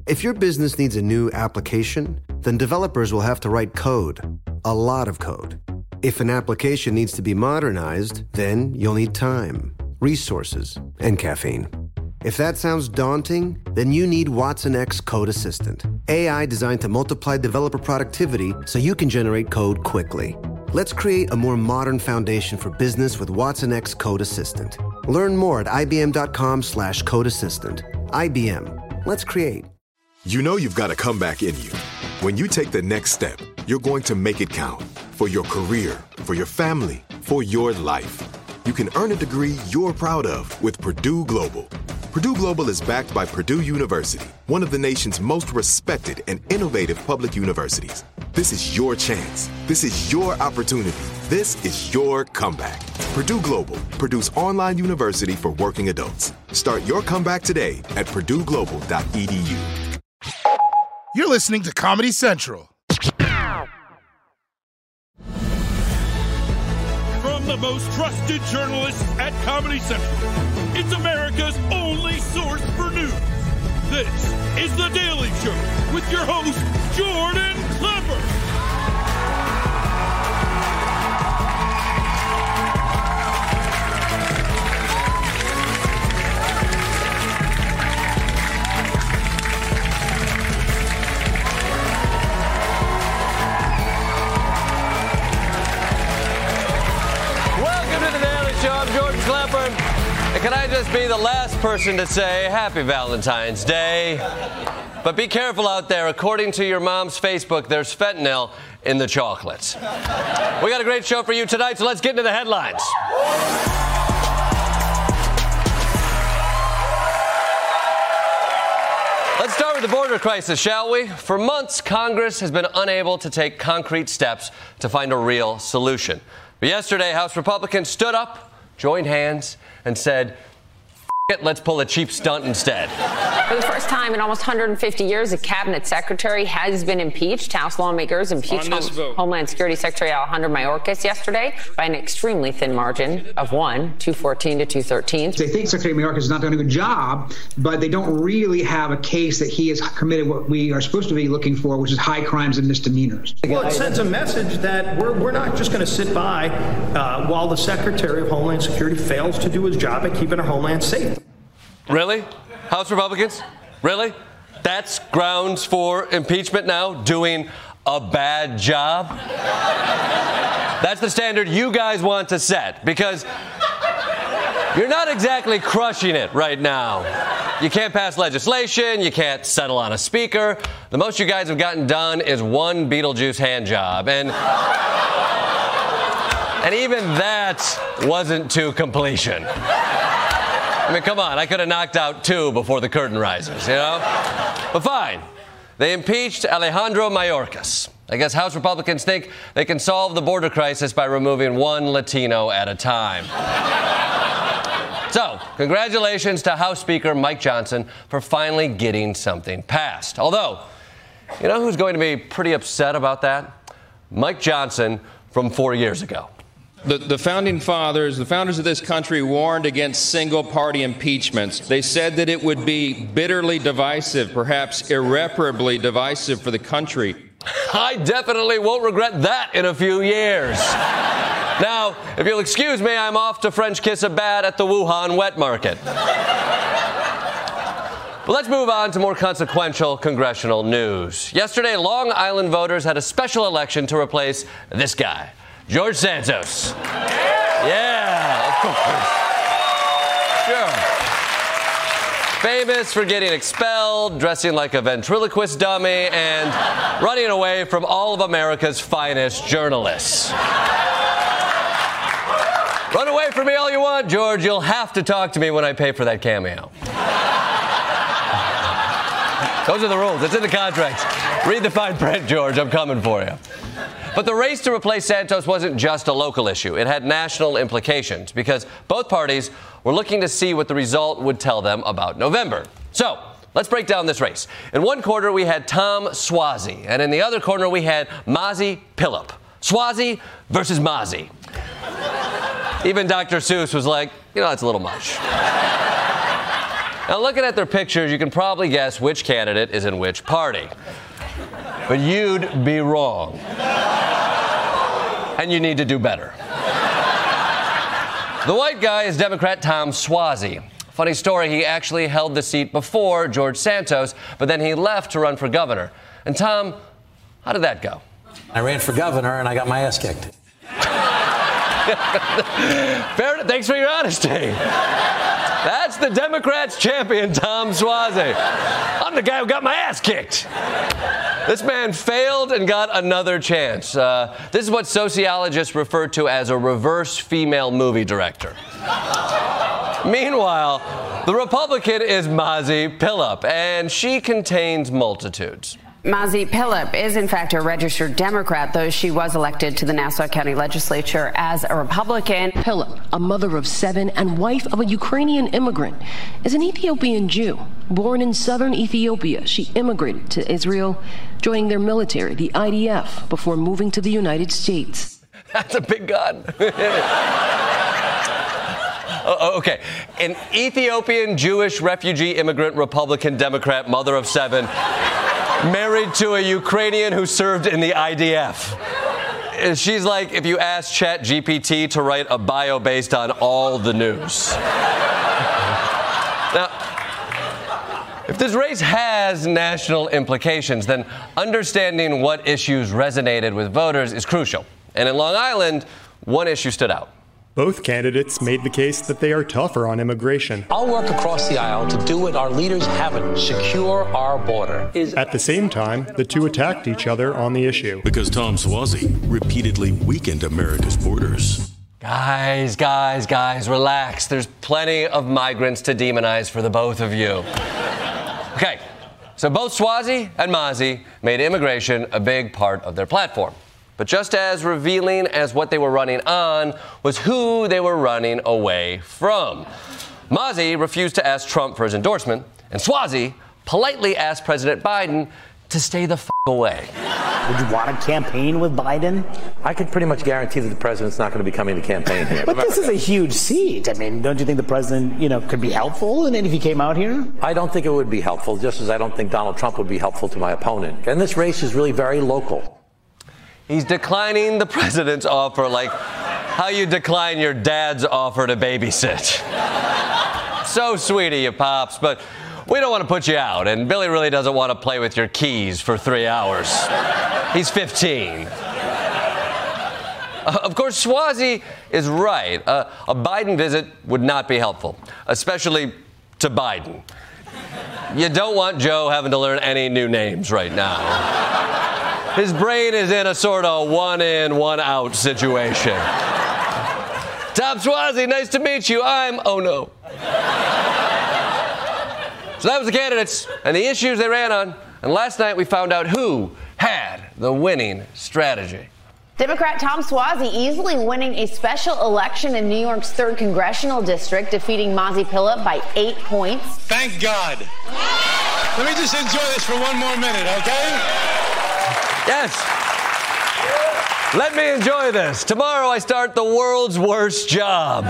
If your business needs a new application, then developers will have to write code, a lot of code. If an application needs to be modernized, then you'll need time, resources, and caffeine. If that sounds daunting, then you need Watson X Code Assistant, AI designed to multiply developer productivity so you can generate code quickly. Let's create a more modern foundation for business with Watson X Code Assistant. Learn more at ibm.com/code assistant. IBM. Let's create. You know you've got a comeback in you. When you take the next step, you're going to make it count. For your career, for your family, for your life. You can earn a degree you're proud of with Purdue Global. Purdue Global is backed by Purdue University, one of the nation's most respected and innovative public universities. This is your chance. This is your opportunity. This is your comeback. Purdue Global, Purdue's online university for working adults. Start your comeback today at purdueglobal.edu. You're listening to Comedy Central. From the most trusted journalists at Comedy Central, it's America's only source for news. This is The Daily Show with your host, Jordan Klepper. I'm Jordan Klepper, and can I just be the last person to say Happy Valentine's Day? But be careful out there. According to your mom's Facebook, there's fentanyl in the chocolates. We got a great show for you tonight, so let's get into the headlines. Let's start with the border crisis, shall we? For months, Congress has been unable to take concrete steps to find a real solution. But yesterday, House Republicans stood up, joined hands, and said, F it, let's pull a cheap stunt instead. For the first time in almost 150 years, a cabinet secretary has been impeached. House lawmakers impeached Homeland Security Secretary Alejandro Mayorkas yesterday by an extremely thin margin of 214 to 213. They think Secretary Mayorkas is not doing a good job, but they don't really have a case that he has committed what we are supposed to be looking for, which is high crimes and misdemeanors. Well, it sends a message that we're not just going to sit by while the Secretary of Homeland Security fails to do his job at keeping our homeland safe. Really? House Republicans? Really? That's grounds for impeachment now? Doing a bad job? That's the standard you guys want to set, because you're not exactly crushing it right now. You can't pass legislation. You can't settle on a speaker. The most you guys have gotten done is one Beetlejuice hand job. And even that wasn't to completion. I mean, come on, I could have knocked out two before the curtain rises, you know? But fine. They impeached Alejandro Mayorkas. I guess House Republicans think they can solve the border crisis by removing one Latino at a time. So, congratulations to House Speaker Mike Johnson for finally getting something passed. Although, you know who's going to be pretty upset about that? Mike Johnson from 4 years ago. The founding fathers, the founders of this country, warned against single-party impeachments. They said that it would be bitterly divisive, perhaps irreparably divisive for the country. I definitely won't regret that in a few years. Now, if you'll excuse me, I'm off to French kiss a bat at the Wuhan wet market. But let's move on to more consequential congressional news. Yesterday, Long Island voters had a special election to replace this guy, George Santos. Yeah, of course. Sure. Famous for getting expelled, dressing like a ventriloquist dummy, and running away from all of America's finest journalists. Run away from me all you want, George. You'll have to talk to me when I pay for that cameo. Those are the rules. It's in the contract. Read the fine print, George. I'm coming for you. But the race to replace Santos wasn't just a local issue. It had national implications because both parties were looking to see what the result would tell them about November. So let's break down this race. In one corner, we had Tom Suozzi, and in the other corner, we had Mazi Pilip. Suozzi versus Mazi. Even Dr. Seuss was like, that's a little much. Now, looking at their pictures, you can probably guess which candidate is in which party. But you'd be wrong. And you need to do better. The white guy is Democrat Tom Suozzi. Funny story, he actually held the seat before George Santos, but then he left to run for governor. And Tom, how did that go? I ran for governor and I got my ass kicked. Fair enough. Thanks for your honesty. That's the Democrats' champion, Tom Suozzi. I'm the guy who got my ass kicked. This man failed and got another chance. This is what sociologists refer to as a reverse female movie director. Meanwhile, the Republican is Mazi Pilip, and she contains multitudes. Mazi Pilip is, in fact, a registered Democrat, though she was elected to the Nassau County Legislature as a Republican. Pilip, a mother of 7 and wife of a Ukrainian immigrant, is an Ethiopian Jew. Born in southern Ethiopia, she immigrated to Israel, joining their military, the IDF, before moving to the United States. That's a big gun. Okay, an Ethiopian Jewish refugee immigrant Republican Democrat, mother of 7, married to a Ukrainian who served in the IDF. She's like if you asked ChatGPT to write a bio based on all the news. Now, if this race has national implications, then understanding what issues resonated with voters is crucial. And in Long Island, one issue stood out. Both candidates made the case that they are tougher on immigration. I'll work across the aisle to do what our leaders haven't, secure our border. At the same time, the two attacked each other on the issue. Because Tom Suozzi repeatedly weakened America's borders. Guys, relax. There's plenty of migrants to demonize for the both of you. Okay, so both Suozzi and Mazi made immigration a big part of their platform. But just as revealing as what they were running on was who they were running away from. Mazi refused to ask Trump for his endorsement, and Suozzi politely asked President Biden to stay the f*** away. Would you want to campaign with Biden? I could pretty much guarantee that the president's not going to be coming to campaign here. But this is a huge seat. I mean, don't you think the president, could be helpful if he came out here? I don't think it would be helpful, just as I don't think Donald Trump would be helpful to my opponent. And this race is really very local. He's declining the president's offer like how you decline your dad's offer to babysit. So sweet of you, Pops, but we don't want to put you out, and Billy really doesn't want to play with your keys for 3 hours. He's 15. Of course, Suozzi is right. A Biden visit would not be helpful, especially to Biden. You don't want Joe having to learn any new names right now. His brain is in a sort of one-in, one-out situation. Tom Suozzi, nice to meet you. Oh no. So that was the candidates and the issues they ran on. And last night we found out who had the winning strategy. Democrat Tom Suozzi easily winning a special election in New York's 3rd Congressional District, defeating Mazi Pilip by 8 points. Thank God. Let me just enjoy this for one more minute, okay? Yes. Let me enjoy this. Tomorrow I start the world's worst job.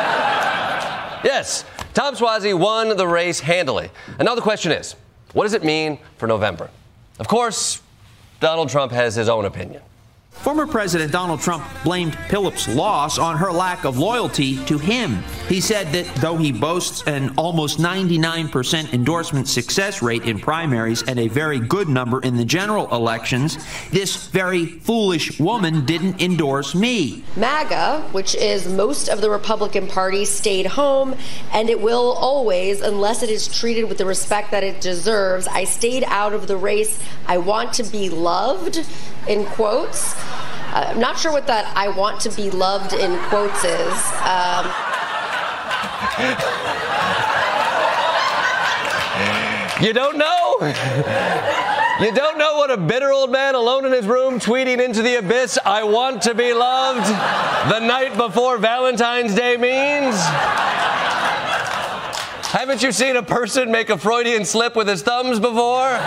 Yes, Tom Suozzi won the race handily. And now the question is, what does it mean for November? Of course, Donald Trump has his own opinion. Former President Donald Trump blamed Pilip's loss on her lack of loyalty to him. He said that though he boasts an almost 99% endorsement success rate in primaries and a very good number in the general elections, this very foolish woman didn't endorse me. MAGA, which is most of the Republican Party, stayed home, and it will always, unless it is treated with the respect that it deserves. I stayed out of the race. I want to be loved, in quotes. I'm not sure what that "I want to be loved" in quotes is. You don't know? You don't know what a bitter old man alone in his room tweeting into the abyss, "I want to be loved," the night before Valentine's Day means? Haven't you seen a person make a Freudian slip with his thumbs before?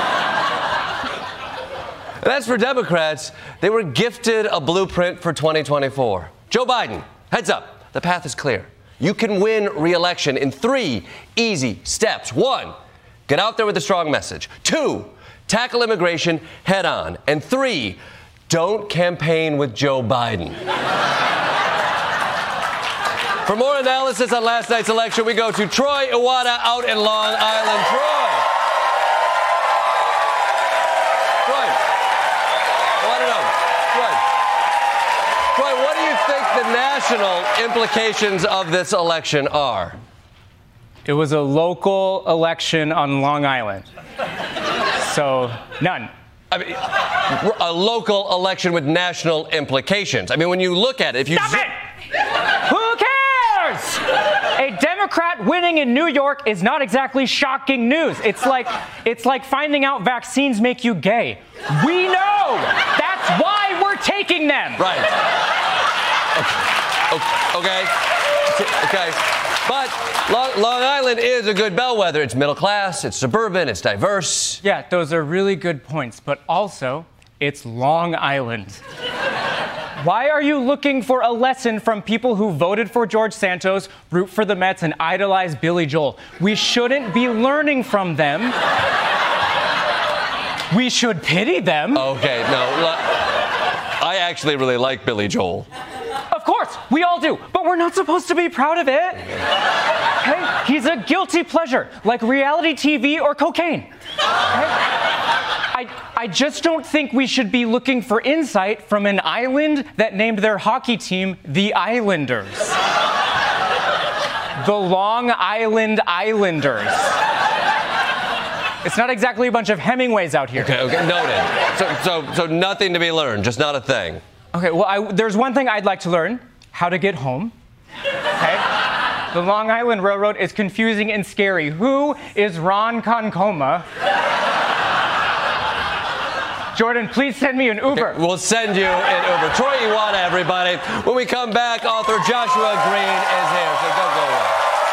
And as for Democrats, they were gifted a blueprint for 2024. Joe Biden, heads up, the path is clear. you can win re-election in 3 easy steps. 1, get out there with a strong message. 2, tackle immigration head on. And 3, don't campaign with Joe Biden. For more analysis on last night's election, we go to Troy Iwata out in Long Island. Troy, I want to know. Troy, what do you think the national implications of this election are? It was a local election on Long Island. So, none. I mean, a local election with national implications. I mean, when you look at it, if you... Stop it! Who cares? A Democrat winning in New York is not exactly shocking news. It's like finding out vaccines make you gay. We know. That's why we're taking them. Right. Okay. But Long Island is a good bellwether. It's middle class, it's suburban, it's diverse. Yeah, those are really good points. But also, it's Long Island. Why are you looking for a lesson from people who voted for George Santos, root for the Mets, and idolize Billy Joel? We shouldn't be learning from them. We should pity them. Okay, no. I actually really like Billy Joel. Of course, we all do, but we're not supposed to be proud of it. Okay? He's a guilty pleasure, like reality TV or cocaine. Okay? I just don't think we should be looking for insight from an island that named their hockey team the Islanders. The Long Island Islanders. It's not exactly a bunch of Hemingways out here. Okay, noted. So nothing to be learned, just not a thing. Okay, well, there's one thing I'd like to learn: how to get home. Okay? The Long Island Railroad is confusing and scary. Who is Ron Concoma? Jordan, please send me an Uber. Okay, we'll send you an Uber. Troy Iwata, everybody. When we come back, author Joshua Green is here, so don't go away.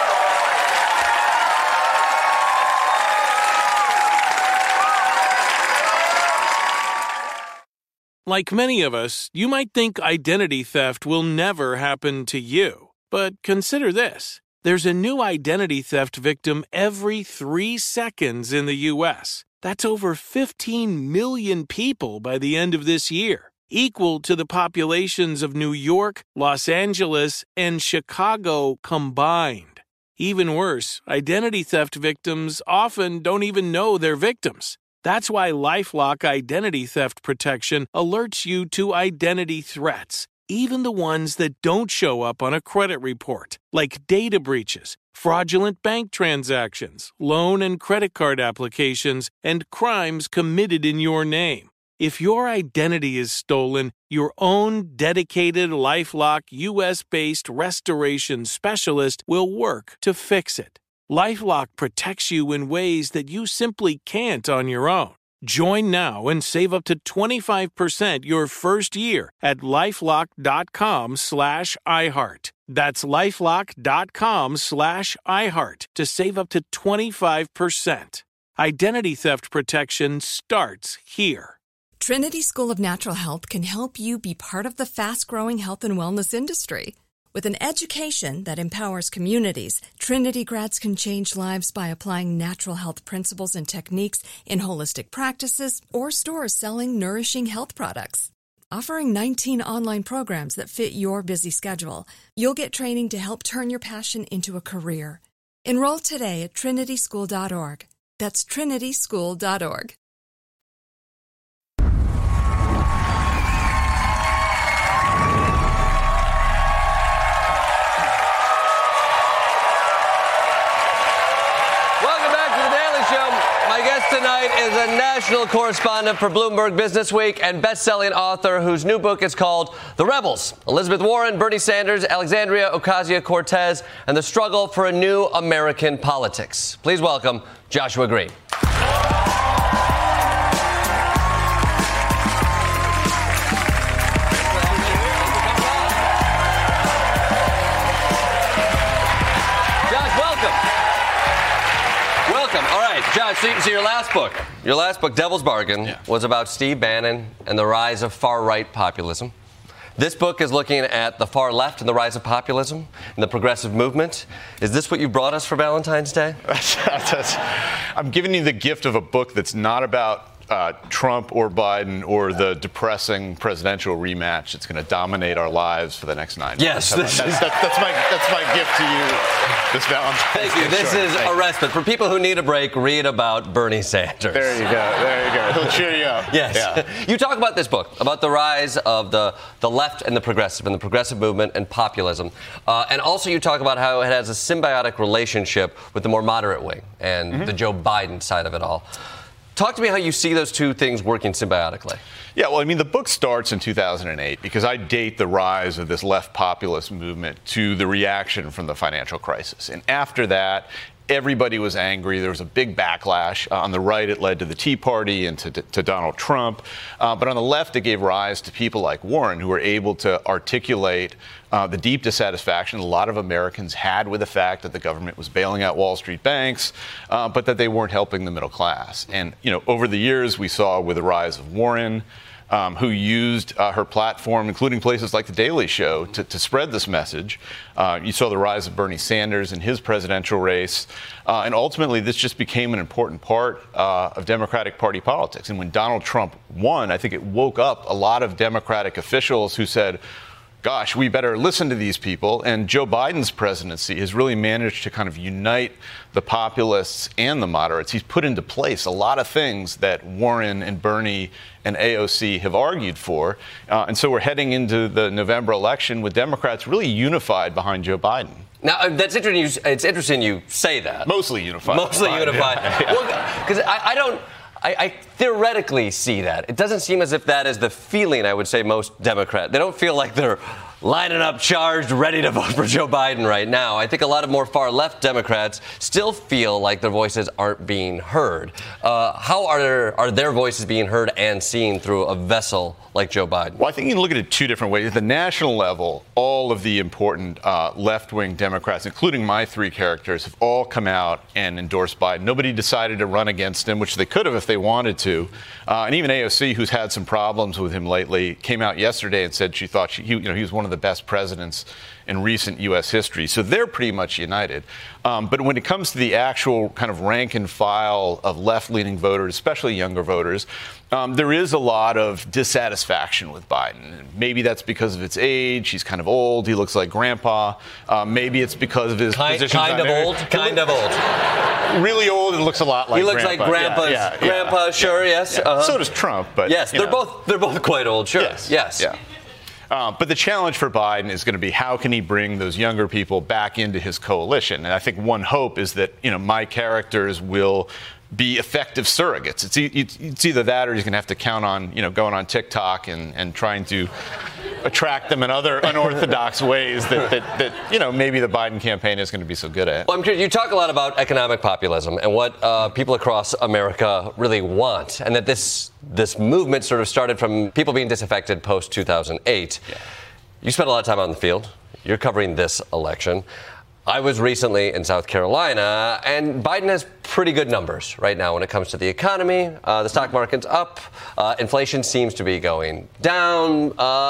Like many of us, you might think identity theft will never happen to you. But consider this. There's a new identity theft victim every 3 seconds in the U.S. That's over 15 million people by the end of this year, equal to the populations of New York, Los Angeles, and Chicago combined. Even worse, identity theft victims often don't even know they're victims. That's why LifeLock Identity Theft Protection alerts you to identity threats, even the ones that don't show up on a credit report, like data breaches, fraudulent bank transactions, loan and credit card applications, and crimes committed in your name. If your identity is stolen, your own dedicated LifeLock US-based restoration specialist will work to fix it. LifeLock protects you in ways that you simply can't on your own. Join now and save up to 25% your first year at LifeLock.com/iHeart. That's LifeLock.com/iHeart to save up to 25%. Identity theft protection starts here. Trinity School of Natural Health can help you be part of the fast-growing health and wellness industry. With an education that empowers communities, Trinity grads can change lives by applying natural health principles and techniques in holistic practices or stores selling nourishing health products. Offering 19 online programs that fit your busy schedule, you'll get training to help turn your passion into a career. Enroll today at trinityschool.org. That's trinityschool.org. Tonight is a national correspondent for Bloomberg Businessweek and best-selling author whose new book is called The Rebels: Elizabeth Warren, Bernie Sanders, Alexandria Ocasio-Cortez, and the struggle for a new American politics. Please welcome Joshua Green. Josh, so your last book, Devil's Bargain, was about Steve Bannon and the rise of far-right populism. This book is looking at the far left and the rise of populism and the progressive movement. Is this what you brought us for Valentine's Day? I'm giving you the gift of a book that's not about Trump or Biden or the depressing presidential rematch that's going to dominate our lives for the next 9 months. Yes. That's my gift to you this Valentine's Day. Thank you. This is a respite. For people who need a break, read about Bernie Sanders. There you go. He'll cheer you up. Yes. Yeah. You talk about this book, about the rise of the left and the progressive movement and populism. And also you talk about how it has a symbiotic relationship with the more moderate wing and the Joe Biden side of it all. Talk to me how you see those two things working symbiotically. Yeah, well, I mean, the book starts in 2008 because I date the rise of this left populist movement to the reaction from the financial crisis. And after that, everybody was angry. There was a big backlash. On the right, it led to the Tea Party and to Donald Trump. But on the left, it gave rise to people like Warren who were able to articulate the deep dissatisfaction a lot of Americans had with the fact that the government was bailing out Wall Street banks, but that they weren't helping the middle class. And, over the years, we saw with the rise of Warren, who used her platform, including places like The Daily Show, to spread this message. You saw the rise of Bernie Sanders in his presidential race. And ultimately, this just became an important part of Democratic Party politics. And when Donald Trump won, I think it woke up a lot of Democratic officials who said, gosh, we better listen to these people. And Joe Biden's presidency has really managed to kind of unite the populists and the moderates. He's put into place a lot of things that Warren and Bernie and AOC have argued for. And so we're heading into the November election with Democrats really unified behind Joe Biden. Now, that's interesting. It's interesting you say that. Mostly unified. Yeah. Well, because I theoretically see that. It doesn't seem as if that is the feeling, I would say, most Democrats. They don't feel like they're lining up, charged, ready to vote for Joe Biden right now. I think a lot of more far-left Democrats still feel like their voices aren't being heard. How are their voices being heard and seen through a vessel like Joe Biden? Well, I think you can look at it two different ways. At the national level, all of the important left-wing Democrats, including my three characters, have all come out and endorsed Biden. Nobody decided to run against him, which they could have if they wanted to. And even AOC, who's had some problems with him lately, came out yesterday and said she thought he was one of the best presidents in recent U.S. history. So they're pretty much united. But when it comes to the actual kind of rank and file of left-leaning voters, especially younger voters, there is a lot of dissatisfaction with Biden. Maybe that's because of his age. He's kind of old. He looks like grandpa. Maybe it's because of his position. Kind of old. Really old and looks a lot like grandpa. He looks like grandpa, sure, yes. Yeah. So does Trump. But yes, they're both quite old, sure. Yes. Yeah. But the challenge for Biden is going to be how can he bring those younger people back into his coalition? And I think one hope is that, my characters will be effective surrogates. It's either that or he's going to have to count on, going on TikTok and trying to attract them in other unorthodox ways that maybe the Biden campaign is going to be so good at. Well, I'm curious, you talk a lot about economic populism and what people across America really want, and that this movement sort of started from people being disaffected post-2008. Yeah. You spent a lot of time on the field. You're covering this election. I was recently in South Carolina, and Biden has pretty good numbers right now when it comes to the economy. The stock market's up. Inflation seems to be going down.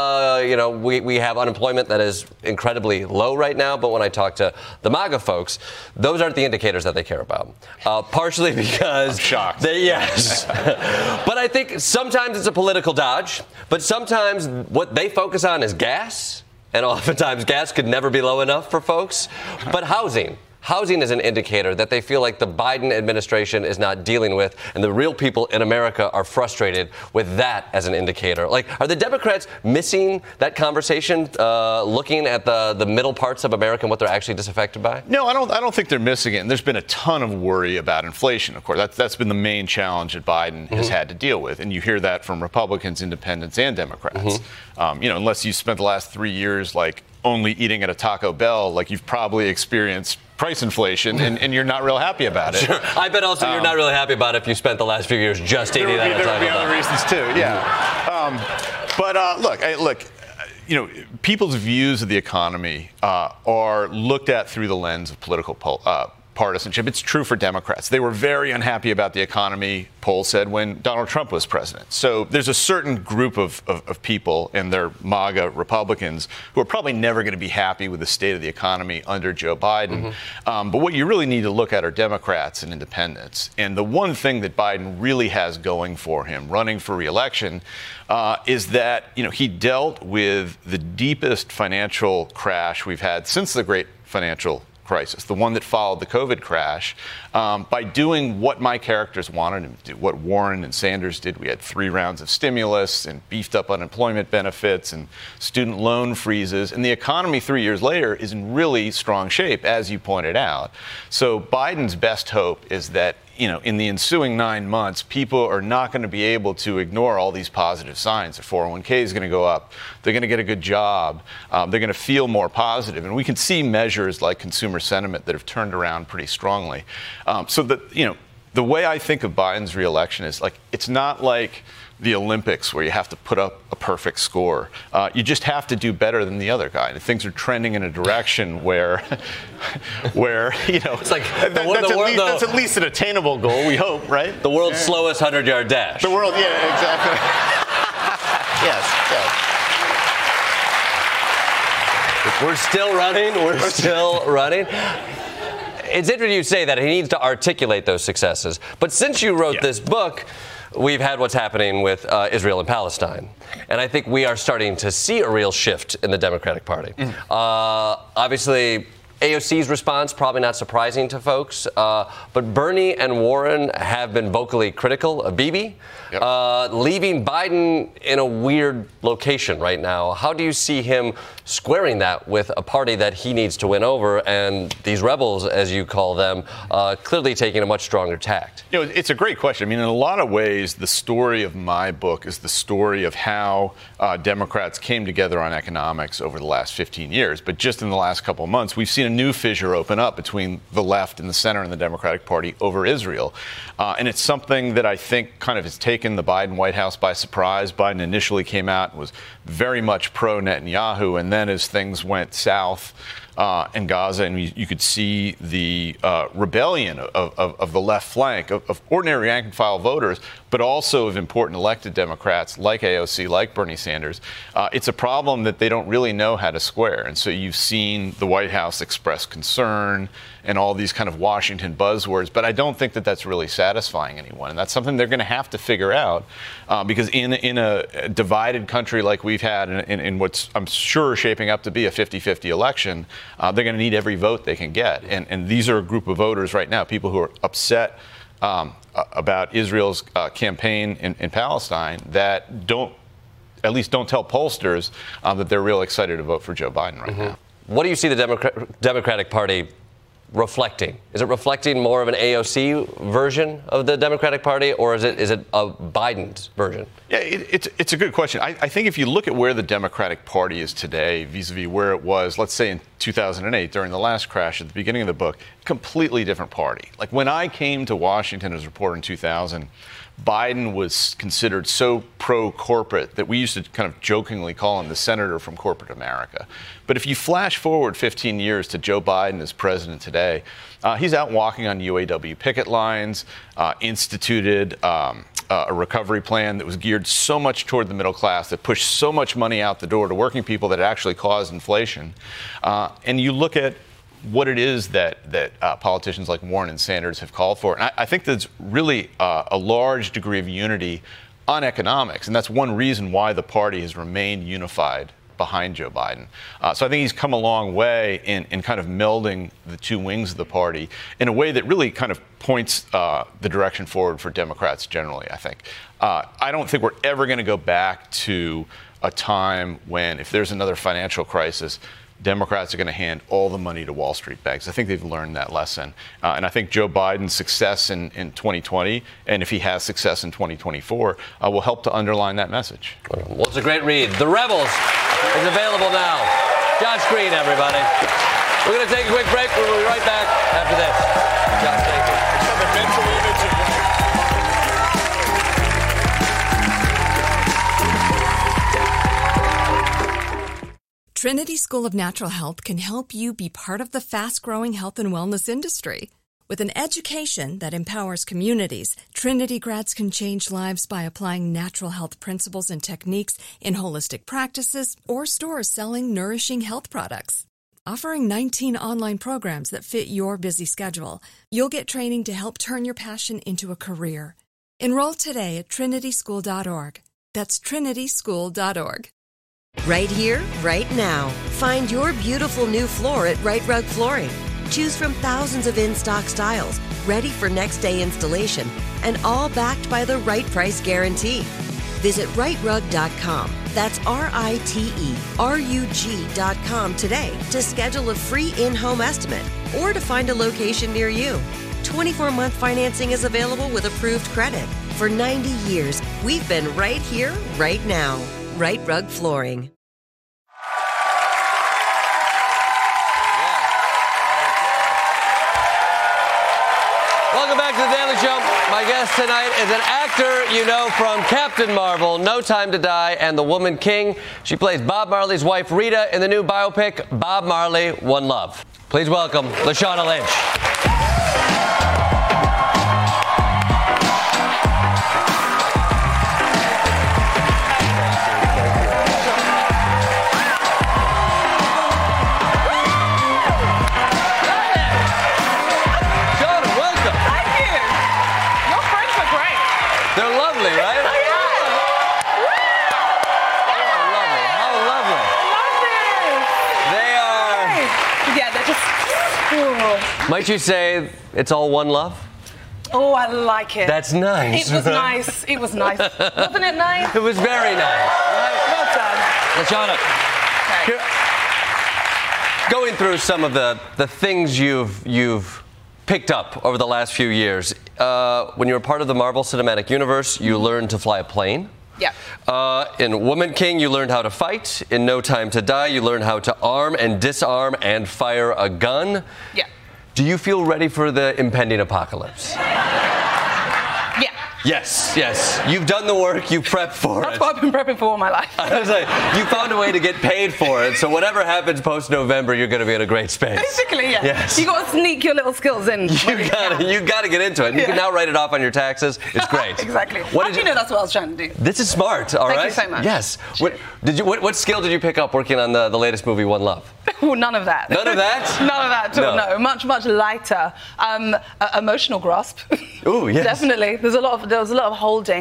We have unemployment that is incredibly low right now. But when I talk to the MAGA folks, those aren't the indicators that they care about. Partially because... I'm shocked. Yes. But I think sometimes it's a political dodge. But sometimes what they focus on is gas. And oftentimes gas could never be low enough for folks. But housing is an indicator that they feel like the Biden administration is not dealing with, and the real people in America are frustrated with that as an indicator. Like, are the Democrats missing that conversation, looking at the middle parts of America and what they're actually disaffected by? No, I don't think they're missing it. And there's been a ton of worry about inflation, of course. That's been the main challenge that Biden has had to deal with. And you hear that from Republicans, independents, and Democrats. Unless you spent the last 3 years, only eating at a Taco Bell, you've probably experienced price inflation, and you're not real happy about it. Sure. I bet also you're not really happy about it if you spent the last few years just eating at a Taco Bell. There would be other reasons, too, yeah. People's views of the economy are looked at through the lens of political partisanship. It's true for Democrats. They were very unhappy about the economy, polls said, when Donald Trump was president. So there's a certain group of people and their MAGA Republicans who are probably never going to be happy with the state of the economy under Joe Biden. But what you really need to look at are Democrats and independents. And the one thing that Biden really has going for him, running for re-election, is that he dealt with the deepest financial crash we've had since the great financial crisis, the one that followed the COVID crash, by doing what my characters wanted him to do, what Warren and Sanders did. We had 3 rounds of stimulus and beefed up unemployment benefits and student loan freezes. And the economy 3 years later is in really strong shape, as you pointed out. So Biden's best hope is that in the ensuing 9 months, people are not going to be able to ignore all these positive signs. Their 401k is going to go up. They're going to get a good job. They're going to feel more positive. And we can see measures like consumer sentiment that have turned around pretty strongly. So the way I think of Biden's reelection is it's not like the Olympics where you have to put up a perfect score. You just have to do better than the other guy. And things are trending in a direction where it's like that's at least an attainable goal, we hope, right? The world's slowest 100-yard dash. The world, yeah, exactly. yes. We're still running. It's interesting you say that he needs to articulate those successes. But since you wrote this book, we've had what's happening with Israel and Palestine. And I think we are starting to see a real shift in the Democratic Party. Obviously, AOC's response, probably not surprising to folks. But Bernie and Warren have been vocally critical of Bibi, leaving Biden in a weird location right now. How do you see him squaring that with a party that he needs to win over and these rebels, as you call them, clearly taking a much stronger tact? It's a great question. I mean, in a lot of ways, the story of my book is the story of how Democrats came together on economics over the last 15 years. But just in the last couple of months, we've seen a new fissure open up between the left and the center and the Democratic Party over Israel. And it's something that I think kind of has taken the Biden White House by surprise. Biden initially came out and was very much pro-Netanyahu, and then as things went south in Gaza, and you could see the rebellion of the left flank, of ordinary rank-and-file voters, but also of important elected Democrats like AOC, like Bernie Sanders. It's a problem that they don't really know how to square. And so you've seen the White House express concern and all these kind of Washington buzzwords, but I don't think that that's really satisfying anyone. And that's something they're going to have to figure out because in a divided country like we've had in what's, I'm sure, shaping up to be a 50-50 election, they're going to need every vote they can get. And these are a group of voters right now, people who are upset about Israel's campaign in Palestine that at least don't tell pollsters that they're real excited to vote for Joe Biden right now. What do you see the Democratic Party reflecting? Is it reflecting more of an AOC version of the Democratic Party, or is it a Biden's version? Yeah, it's a good question. I think if you look at where the Democratic Party is today vis-a-vis where it was, let's say in 2008 during the last crash at the beginning of the book, completely different party. Like when I came to Washington as a reporter in 2000, Biden was considered so pro-corporate that we used to kind of jokingly call him the senator from corporate America. But if you flash forward 15 years to Joe Biden as president today, he's out walking on UAW picket lines, instituted a recovery plan that was geared so much toward the middle class, that pushed so much money out the door to working people that actually caused inflation. And you look at what it is that politicians like Warren and Sanders have called for. And I think there's really a large degree of unity on economics. And that's one reason why the party has remained unified behind Joe Biden. So I think he's come a long way in kind of melding the two wings of the party in a way that really kind of points the direction forward for Democrats generally, I think. I don't think we're ever going to go back to a time when, if there's another financial crisis, Democrats are going to hand all the money to Wall Street banks. I think they've learned that lesson. And I think Joe Biden's success in 2020, and if he has success in 2024, will help to underline that message. Well, it's a great read. The Rebels is available now. Josh Green, everybody. We're going to take a quick break. We'll be right back after this. Josh, thank you. Trinity School of Natural Health can help you be part of the fast-growing health and wellness industry. With an education that empowers communities, Trinity grads can change lives by applying natural health principles and techniques in holistic practices or stores selling nourishing health products. Offering 19 online programs that fit your busy schedule, you'll get training to help turn your passion into a career. Enroll today at trinityschool.org. That's trinityschool.org. Right here, right now. Find your beautiful new floor at Right Rug Flooring. Choose from thousands of in-stock styles, ready for next day installation, and all backed by the right price guarantee. Visit rightrug.com. That's RITERUG.com today to schedule a free in-home estimate or to find a location near you. 24-month financing is available with approved credit. For 90 years, we've been right here, right now. Right Rug Flooring. Welcome back to The Daily Show. My guest tonight is an actor you know from Captain Marvel, No Time to Die, and The Woman King. She plays Bob Marley's wife, Rita, in the new biopic, Bob Marley, One Love. Please welcome Lashana Lynch. Might you say it's all one love? Oh, I like it. That's nice. It was nice. It was nice. Wasn't it nice? It was very nice. Well done. Lashana, going through some of the things you've picked up over the last few years, when you were part of the Marvel Cinematic Universe, you learned to fly a plane. Yeah. In Woman King, you learned how to fight. In No Time to Die, you learned how to arm and disarm and fire a gun. Yeah. Do you feel ready for the impending apocalypse? Yeah. Yes. You've done the work. You prepped for it. That's what I've been prepping for all my life. I was like, you found a way to get paid for it. So whatever happens post-November, you're going to be in a great space. Basically, yeah. Yes. You got to sneak your little skills in. You got to get into it. You can now write it off on your taxes. It's great. Exactly. How do you know that's what I was trying to do? This is smart. All right. Thank you so much. Yes. What skill did you pick up working on the latest movie, One Love? Oh, none of that. None of that? None of that at all, no. Much lighter. Emotional grasp. Ooh, yes. Definitely. There was a lot of holding.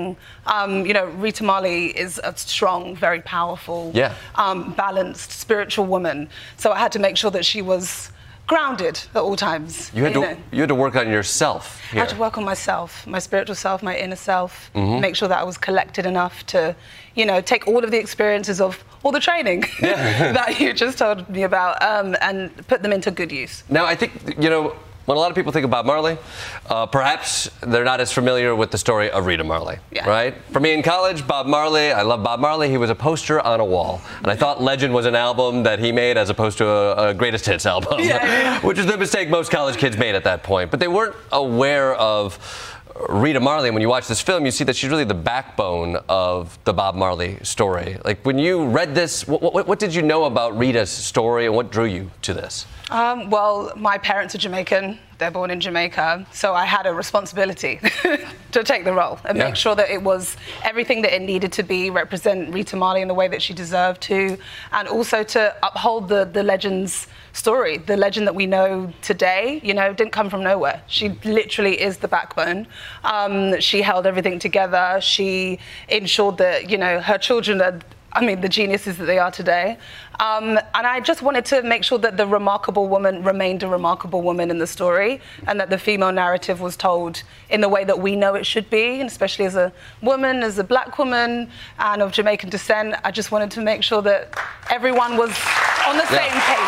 Rita Marley is a strong, very powerful, balanced, spiritual woman. So I had to make sure that she was grounded at all times. You had to work on yourself here. I had to work on myself, my spiritual self, my inner self, make sure that I was collected enough to, take all of the experiences of all the training that you just told me about and put them into good use. Now, I think, when a lot of people think of Bob Marley, perhaps they're not as familiar with the story of Rita Marley, right? For me in college, Bob Marley, I love Bob Marley. He was a poster on a wall. And I thought Legend was an album that he made as opposed to a greatest hits album, which is the mistake most college kids made at that point. But they weren't aware of Rita Marley. And when you watch this film, you see that she's really the backbone of the Bob Marley story. Like, when you read this, what did you know about Rita's story and what drew you to this? Well, my parents are Jamaican. They're born in Jamaica. So I had a responsibility to take the role and make sure that it was everything that it needed to be, represent Rita Marley in the way that she deserved to, and also to uphold the legend's story. The legend that we know today, didn't come from nowhere. She literally is the backbone. She held everything together. She ensured that, her children are the geniuses that they are today. And I just wanted to make sure that the remarkable woman remained a remarkable woman in the story, and that the female narrative was told in the way that we know it should be, and especially as a woman, as a black woman, and of Jamaican descent. I just wanted to make sure that everyone was on the same page.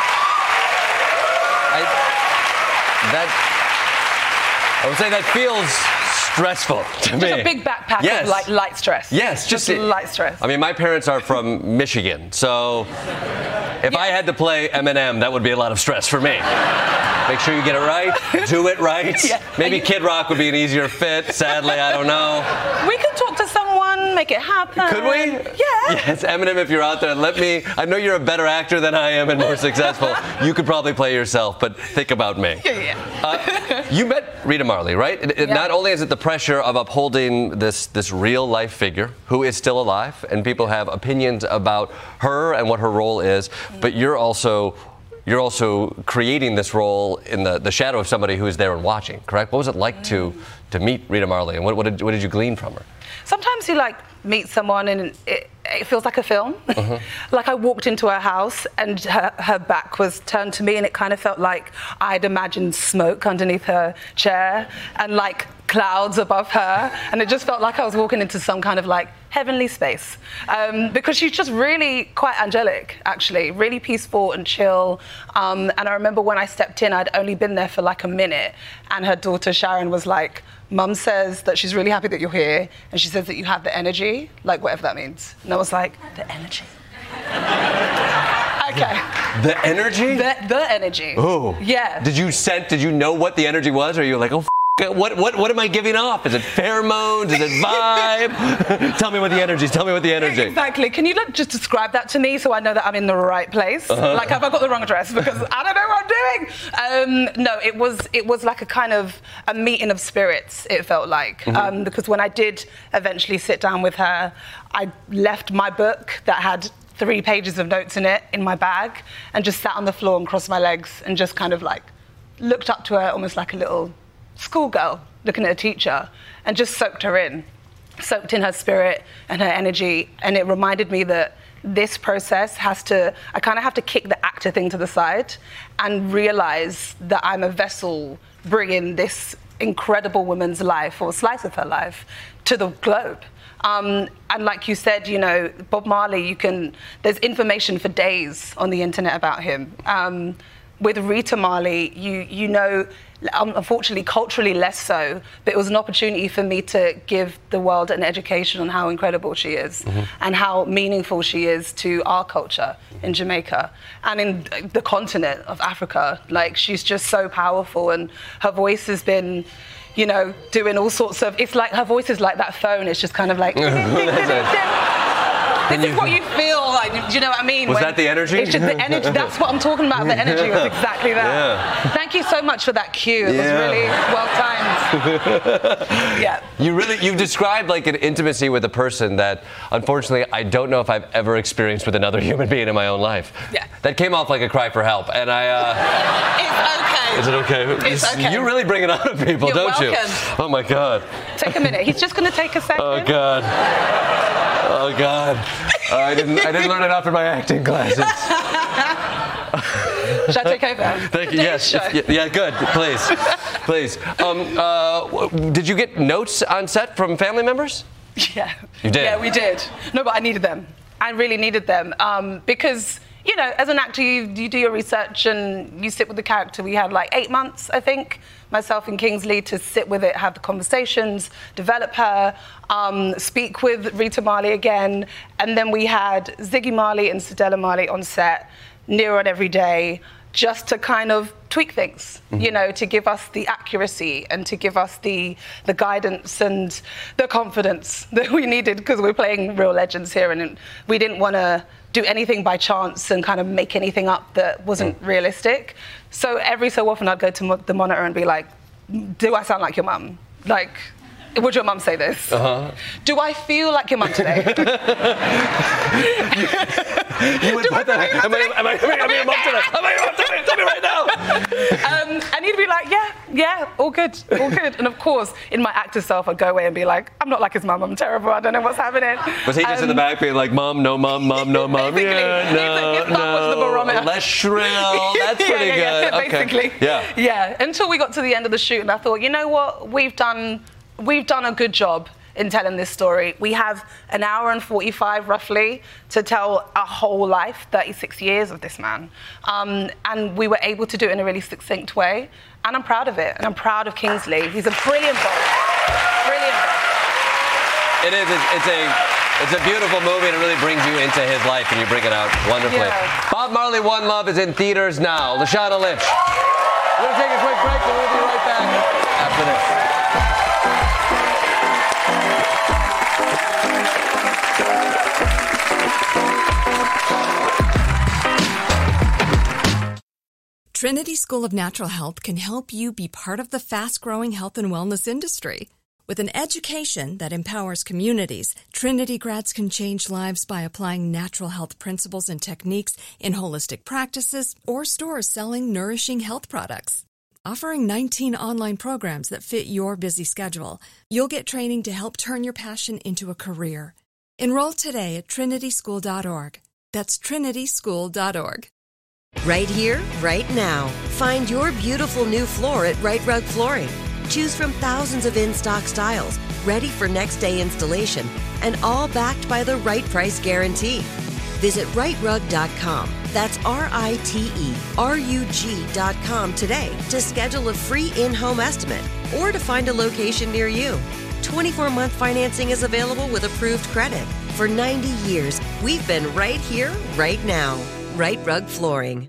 I would say that feels stressful to me. Just a big backpack of light stress. Yes, just light stress. I mean, my parents are from Michigan, so if I had to play Eminem, that would be a lot of stress for me. Make sure you get it right, do it right. Maybe Kid Rock would be an easier fit. Sadly, I don't know. We could talk to someone make it happen. Could we? Yeah. Yes, Eminem, if you're out there, I know you're a better actor than I am and more successful. You could probably play yourself, but think about me. Yeah. You met Rita Marley, right? Not only is it the pressure of upholding this real life figure who is still alive, and people have opinions about her and what her role is, but you're also creating this role in the shadow of somebody who is there and watching, correct? What was it like to meet Rita Marley, and what did you glean from her? Sometimes you meet someone and it feels like a film. Like I walked into her house and her back was turned to me, and it kind of felt like I'd imagined smoke underneath her chair and like clouds above her, and it just felt like I was walking into some kind of like heavenly space, because she's just really quite angelic, actually, really peaceful and chill. And I remember when I stepped in, I'd only been there for like a minute, and her daughter Sharon was like, Mum says that she's really happy that you're here, and she says that you have the energy, like whatever that means. And I was like, the energy? Okay. The energy? The energy. Oh. Yeah. Did you know what the energy was, or you were like, oh, what am I giving off? Is it pheromones? Is it vibe? Tell me what the energy is. Tell me what the energy. Exactly. Can you just describe that to me so I know that I'm in the right place? Like, have I got the wrong address? Because I don't know what I'm doing. No, it was like a kind of a meeting of spirits, it felt like. Because when I did eventually sit down with her, I left my book that had 3 pages of notes in it in my bag and just sat on the floor and crossed my legs and just kind of like looked up to her almost like a little schoolgirl looking at a teacher, and just soaked in her spirit and her energy. And it reminded me that this process I kind of have to kick the actor thing to the side and realize that I'm a vessel bringing this incredible woman's life, or a slice of her life, to the globe. And like you said, Bob Marley, there's information for days on the internet about him. With Rita Marley, you know, unfortunately, culturally less so, but it was an opportunity for me to give the world an education on how incredible she is and how meaningful she is to our culture in Jamaica and in the continent of Africa. Like, she's just so powerful, and her voice has been, doing all sorts of, it's like her voice is like that phone, it's just kind of like, this is what you feel like, do you know what I mean? Was that the energy? It's just the energy, that's what I'm talking about, the energy was exactly that. Yeah. Thank you so much for that cue, it was really well timed. Yeah. You've described like an intimacy with a person that, unfortunately, I don't know if I've ever experienced with another human being in my own life. Yeah. That came off like a cry for help, and It's okay. Is it okay? It's okay. You really bring it out of people, You're don't welcome. you? Oh my God. Take a minute, he's just going to take a second. Oh God. Oh God. I didn't learn enough in my acting classes. Should I take over? Thank you. Yes. Yeah, good. Please. Did you get notes on set from family members? Yeah. You did? Yeah, we did. No, but I needed them. I really needed them because, as an actor, you do your research and you sit with the character. We had like 8 months, I think, myself and Kingsley, to sit with it, have the conversations, develop her, speak with Rita Marley again. And then we had Ziggy Marley and Cedella Marley on set, near on every day, just to kind of tweak things, to give us the accuracy and to give us the guidance and the confidence that we needed, because we're playing real legends here, and we didn't want to do anything by chance and kind of make anything up that wasn't realistic. So every so often I'd go to the monitor and be like, do I sound like your mum? Like, would your mum say this? Do I feel like your mum today? You would put that. Am I your mum today? Am I your mum today? Tell me right now. And he'd be like, yeah, all good. And of course, in my actor self, I'd go away and be like, I'm not like his mum, I'm terrible, I don't know what's happening. Was he just in the back being like, mom, no mom, no mom? Yeah, no. Less shrill. That's pretty good. Basically. Okay. Yeah. Until we got to the end of the shoot, and I thought, you know what, we've done a good job in telling this story. We have an hour and 45 roughly to tell a whole life, 36 years of this man. And we were able to do it in a really succinct way. And I'm proud of it. And I'm proud of Kingsley. He's a brilliant boss. Brilliant boss. It is. It's a beautiful movie, and it really brings you into his life, and you bring it out wonderfully. Yeah. Bob Marley, One Love is in theaters now. Lashana Lynch. We're going to take a quick break, and we'll be right back after this. Trinity School of Natural Health can help you be part of the fast-growing health and wellness industry. With an education that empowers communities, Trinity grads can change lives by applying natural health principles and techniques in holistic practices or stores selling nourishing health products. Offering 19 online programs that fit your busy schedule, you'll get training to help turn your passion into a career. Enroll today at trinityschool.org. That's trinityschool.org. Right here, right now. Find your beautiful new floor at Right Rug Flooring. Choose from thousands of in-stock styles, ready for next day installation, and all backed by the right price guarantee. Visit rightrug.com. That's RITERUG.com today to schedule a free in-home estimate or to find a location near you. 24-month financing is available with approved credit. For 90 years, we've been right here, right now. Right Rug Flooring.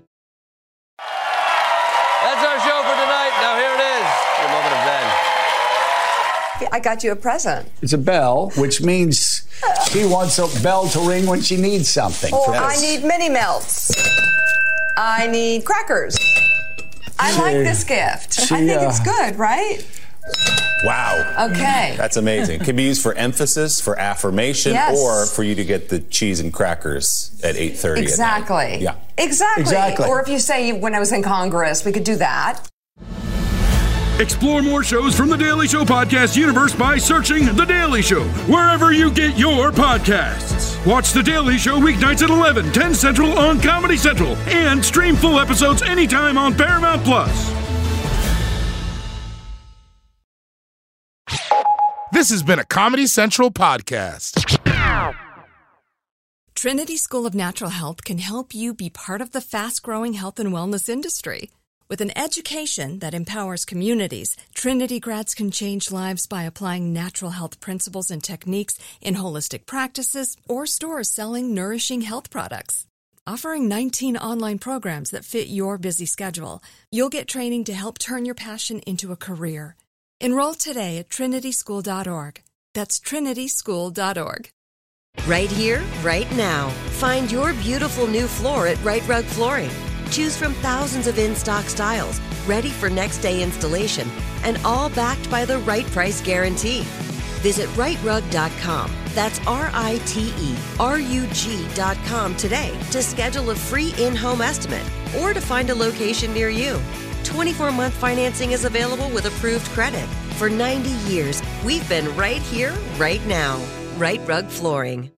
That's our show for tonight. Now here it is, your moment of zen. I got you a present. It's a bell, which means she wants a bell to ring when she needs something. Or I need mini melts. I need crackers. I like this gift. I think it's good, right? Wow. Okay. That's amazing. Can be used for emphasis, for affirmation, or for you to get the cheese and crackers at 8:30. Exactly. Yeah. Exactly. Or if you say when I was in Congress, we could do that. Explore more shows from The Daily Show podcast universe by searching The Daily Show wherever you get your podcasts. Watch The Daily Show weeknights at 11, 10 Central on Comedy Central, and stream full episodes anytime on Paramount Plus. This has been a Comedy Central podcast. Trinity School of Natural Health can help you be part of the fast-growing health and wellness industry. With an education that empowers communities, Trinity grads can change lives by applying natural health principles and techniques in holistic practices or stores selling nourishing health products. Offering 19 online programs that fit your busy schedule, you'll get training to help turn your passion into a career. Enroll today at trinityschool.org. That's trinityschool.org. Right here, right now. Find your beautiful new floor at Right Rug Flooring. Choose from thousands of in-stock styles, ready for next day installation, and all backed by the right price guarantee. Visit rightrug.com. That's RITERUG.com today to schedule a free in-home estimate or to find a location near you. 24-month financing is available with approved credit. For 90 years, we've been right here, right now. Right Rug Flooring.